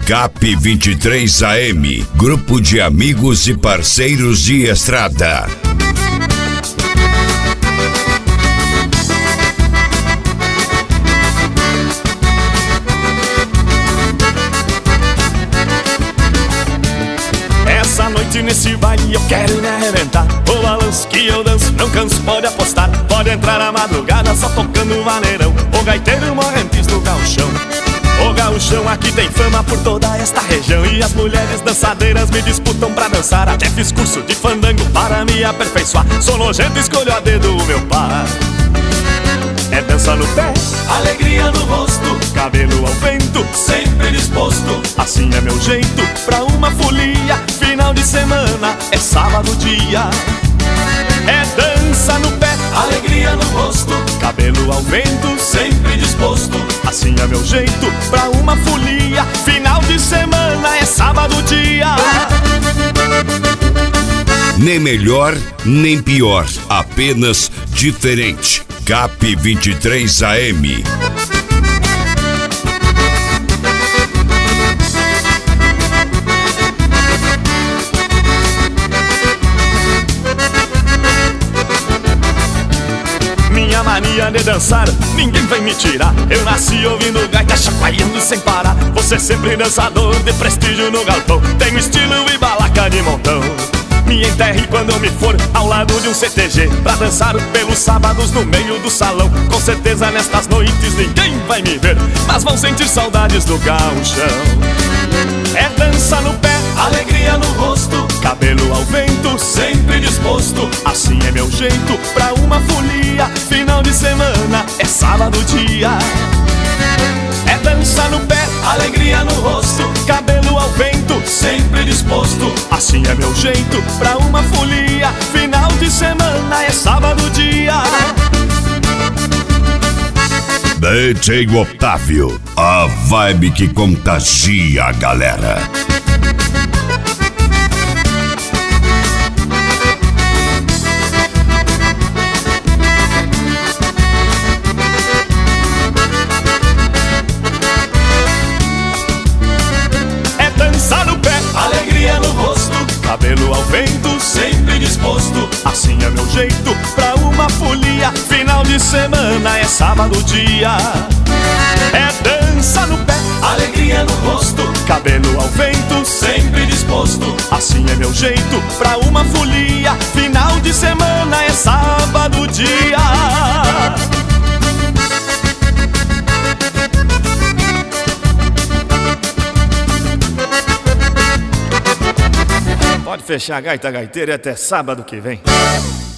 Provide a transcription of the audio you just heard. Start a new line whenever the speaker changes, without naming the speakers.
CAP 23 AM, grupo de amigos e parceiros de estrada.
Essa noite nesse baile eu quero me arrebentar. O balanço que eu danço, não canso, pode apostar. Pode entrar na madrugada só tocando maneirão. O gaiteiro morrentes do gauchão. O gauchão aqui tem fama por toda esta região. E as mulheres dançadeiras me disputam pra dançar. Até fiz curso de fandango para me aperfeiçoar. Sou nojento, escolho a dedo o meu par. É dança no pé, alegria no rosto, cabelo ao vento, sempre disposto. Assim é meu jeito pra uma folia. Final de semana é sábado dia. É dança no pé, alegria no rosto, cabelo ao vento, sempre disposto. Assim é meu jeito pra uma folia. Final de semana é sábado dia.
Nem melhor, nem pior, apenas diferente. CAP 23 AM.
Minha mania de dançar, ninguém vai me tirar. Eu nasci ouvindo gaita, chacoalhando sem parar. Você sempre dançador de prestígio no galpão. Tenho estilo e balaca de montão. Me enterre quando eu me for ao lado de um CTG pra dançar pelos sábados no meio do salão. Com certeza nestas noites ninguém vai me ver, mas vão sentir saudades do gauchão. É dança no pé, alegria no rosto, cabelo ao vento, sempre disposto. Assim é meu jeito pra uma folia. Final de semana é sábado dia. É dança no pé, alegria no rosto, cabelo ao vento, sempre disposto. Assim é meu jeito pra uma folia. Final de semana é sábado dia.
DJ Otávio, a vibe que contagia a galera.
Cabelo ao vento, sempre disposto. Assim é meu jeito pra uma folia. Final de semana é sábado dia. É dança no pé, alegria no rosto, cabelo ao vento, sempre disposto. Assim é meu jeito pra uma folia. Final de semana é sábado dia. Pode fechar a gaita gaiteira até sábado que vem.